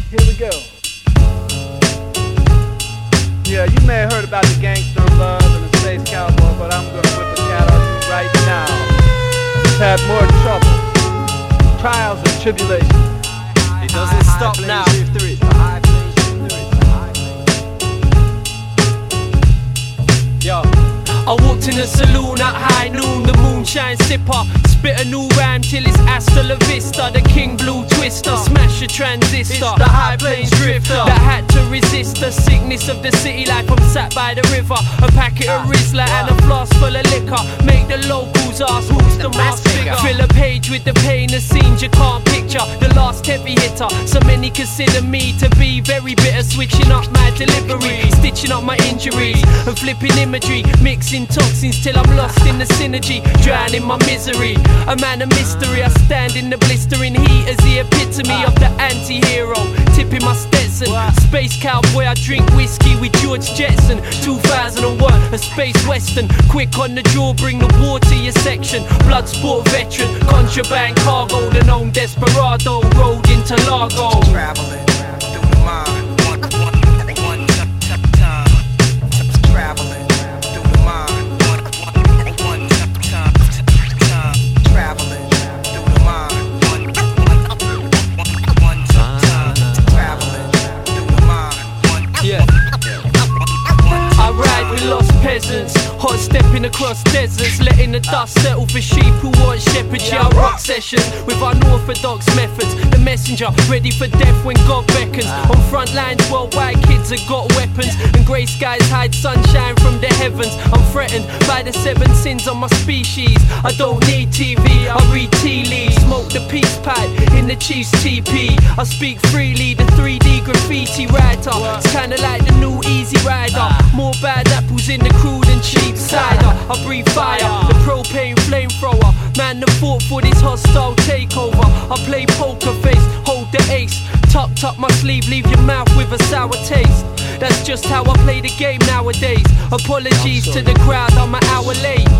Here we go. Yeah, you may have heard about the gangster of love and the space cowboy, but I'm gonna whip a cat on you right now. He's had more trouble, trials and tribulations. It doesn't stop now. Yo. I walked in the saloon at high noon, the moonshine sipper. Spit a new rhyme till it's hasta la vista. The King Blue Twister, smash a transistor. It's the High Plains Drifter that had to resist the sickness of the city life. I'm sat by the river, a packet of Rizla and a flask full of liquor. Make the locals ask who's the mass figure. Fill a page with the pain, the scenes you can't picture. The last heavy hitter, so many consider me to be very bitter. Switching up my delivery, stitching up my injuries and flipping imagery, mixing toxins till I'm lost in the synergy, drowning my misery. A man of mystery, I stand in the blistering heat as the epitome of the anti-hero. Tipping my Stetson, space cowboy, I drink whiskey with George Jetson. 2001, a space western, quick on the draw, bring the war to your section. Blood sport veteran, contraband cargo, the known desperado, road into Largo. Traveling through the mind. Peasants, hot stepping across deserts, letting the dust settle for sheep who want shepherds. Yeah, I rock sessions with unorthodox methods. The messenger ready for death when God beckons. On front lines, worldwide kids have got weapons, and grey skies hide sunshine from the heavens. I'm threatened by the 7 sins on my species. I don't need TV, I read tea leaves. Smoke the peace pipe in the Chiefs TP. I speak freely, the 3D graffiti writer. It's kinda like the new Easy Rider. More bad apples in the crude and cheap cider. I breathe fire, the propane flamethrower. Man that fought for this hostile takeover. I play poker face, hold the ace. Tucked up my sleeve, leave your mouth with a sour taste. That's just how I play the game nowadays. Apologies to the crowd, I'm an hour late.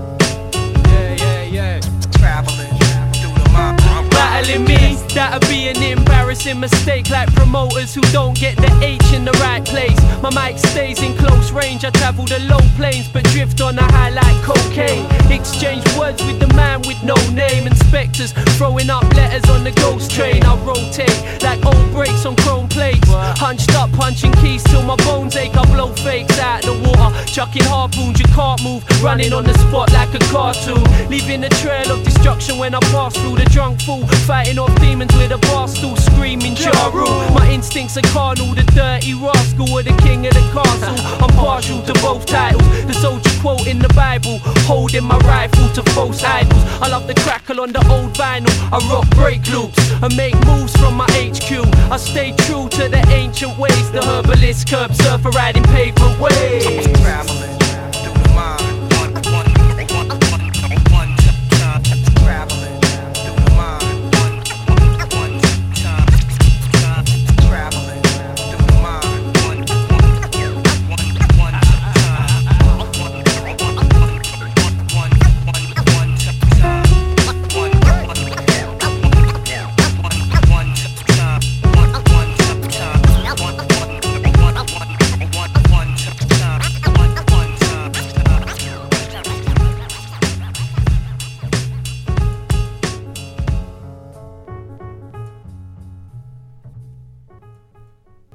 Yeah. Traveling through the mind. Battling me, that'll be an embarrassing mistake. Like promoters who don't get the H in the right place. My mic stays in close range, I travel the low planes, but drift on a high like cocaine. Exchange words with the man with no name. Inspectors throwing up letters on the ghost train. I rotate like old brakes on chrome plates. Hunched up, punching keys till my bones ache. I blow fakes out the water, chucking harpoons, you can't move. Running on the spot like a cartoon, leaving a trail of destruction when I pass through. The drunk fool, fighting off demons with a bar stool, screaming Ja Rule. My instincts are carnal, the dirty rascal or the king of the castle. I'm partial to both titles, the soldier quote in the Bible, holding my rifle to false idols. I love the crackle on the old vinyl, I rock break loops and make moves from my HQ. I stay true to the ancient ways, the herbalist curb surfer riding pavement waves. Traveling